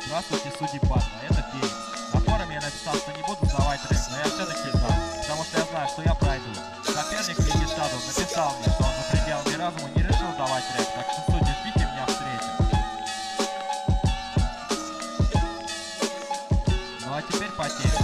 Здравствуйте, судьи батла, это Феникс. На форуме я написал, что не буду сдавать трек, но я все-таки сдам, потому что я знаю, что я пройду. Соперник Лиги Shadow написал мне, что он за пределами разума не решил давать трек, так что, судьи, ждите меня встречи. Ну а теперь потеря.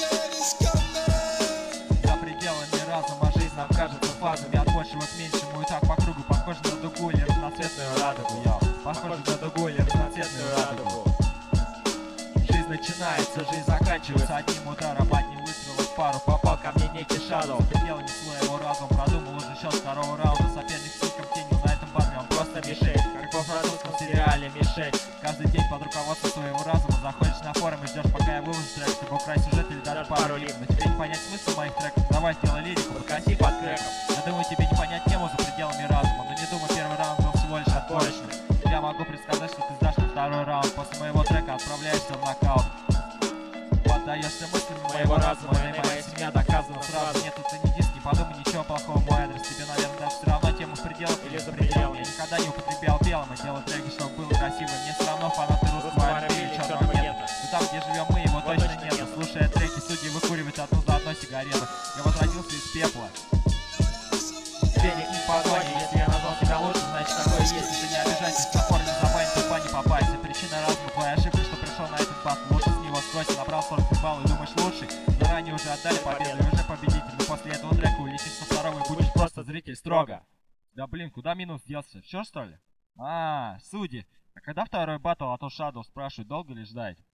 За пределами разума жизнь нам кажется фазами от большего к меньшему, и так по кругу похоже на дугу или разноцветную радугу. Похоже на дугу или разноцветную радугу. Жизнь начинается, жизнь заканчивается одним ударом, одним выстрелом в пару. Попал ко мне некий Shadow, пределами своего разума продумал уже счет второго раунда. Соперник с ником тенью на этом батле, он просто мишень, как во французском сериале «Мишень». Каждый день под руководством своего разума заходишь на форум и ждешь, пока я выложу трек, чтобы украсть сюжет или даже пару лип. Но тебе не понять смысл моих треков, давай сделай лирику, покоси под крэком. Я думаю, тебе не понять тему за пределами разума, но не думай, первый раунд был всего лишь отборочным. Я могу предсказать, что ты сдашь на второй раунд. После моего трека отправляешься в нокаут. Поддаешься мыслям моего разума, и моя семья доказана сразу. Нет, это не диск, не подумай ничего плохого, мой адрес. Тебе, наверное, даже все равно тему в пределах или за пределами. Я никогда не употреблял белым, и делал треки, чтобы было красиво. Мне все равно фанаты русского R&B или черного нет. Но там, где живем мы, его точно нет. Слушая треки, судьи выкуривают одну за одной сигарету. Я возродился из пепла. Денег не погони, если я назвал тебя лучше, значит такое есть. Если не обижайся, на форме забанить, тупо не попасть. Причина разума, твоя ошибка, что пришел на этот батл. Лучше с него спросить, набрал 40 баллов и думаешь лучший. Заранее уже отдали победу и уже победитель. Но после этого трека улетишь со второго и будешь просто зритель строго. Да блин, куда минус делся? Все что ли? Судьи. А когда второй батл, а то Shadow спрашивает, долго ли ждать?